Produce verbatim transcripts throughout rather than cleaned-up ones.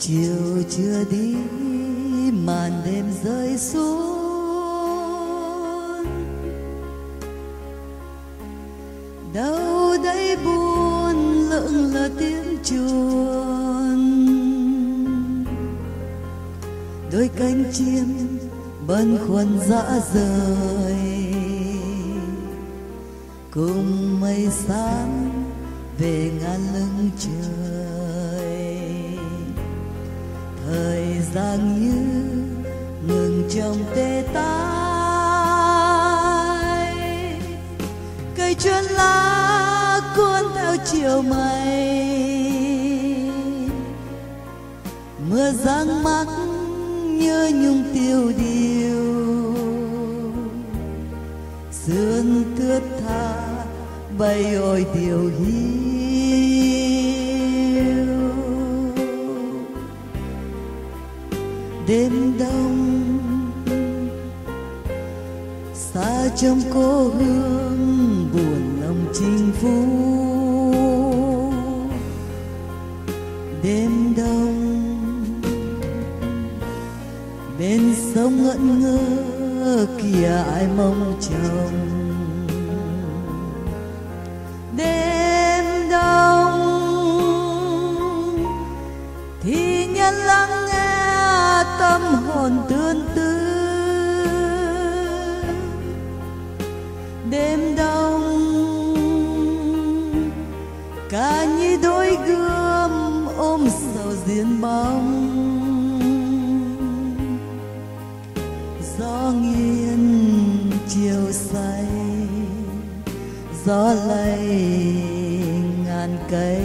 chiều chưa đi màn đêm rơi xuống, đâu đây buồn lững lờ tiếng chuông, đôi cánh chim bâng khuâng dã rời cùng mây sáng về ngàn lưng trời. Thời gian như ngừng trong tê tái, cây chuyên lá cuốn theo chiều mây, mưa giăng mắt nhớ nhung tiêu điều, sương thướt tha bay ôi điều hiu. Đêm đông xa trong cố hương buồn lòng chinh phu, đêm đông bên sông ngẩn ngơ kìa ai mong chồng. Đêm đông thì nhân lắng nghe tâm hồn tương tư, đêm đông ca như đôi gươm ôm sầu diên bóng. Gió nghiêng chiều say, gió lay ngàn cây,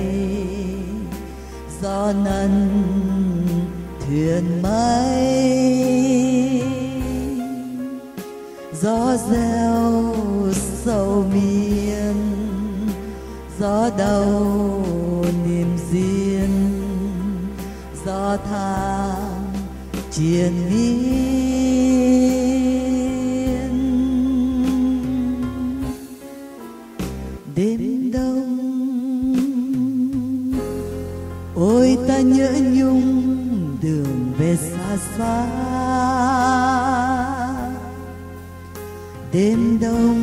gió nâng thuyền mây, gió reo sầu miên, gió đau niềm riêng, gió than triền miên. Đêm đông ôi ta nhớ nhung đường về xa xa, đêm đông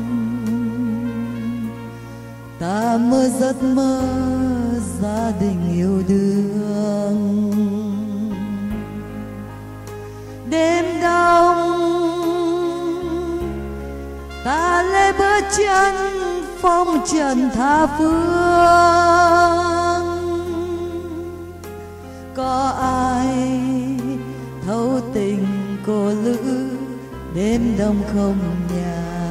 ta mơ giấc mơ gia đình yêu đương. Đêm đông ta lê bước chân phong trần tha phương, có ai thấu tình cô lữ đêm đông không nhà.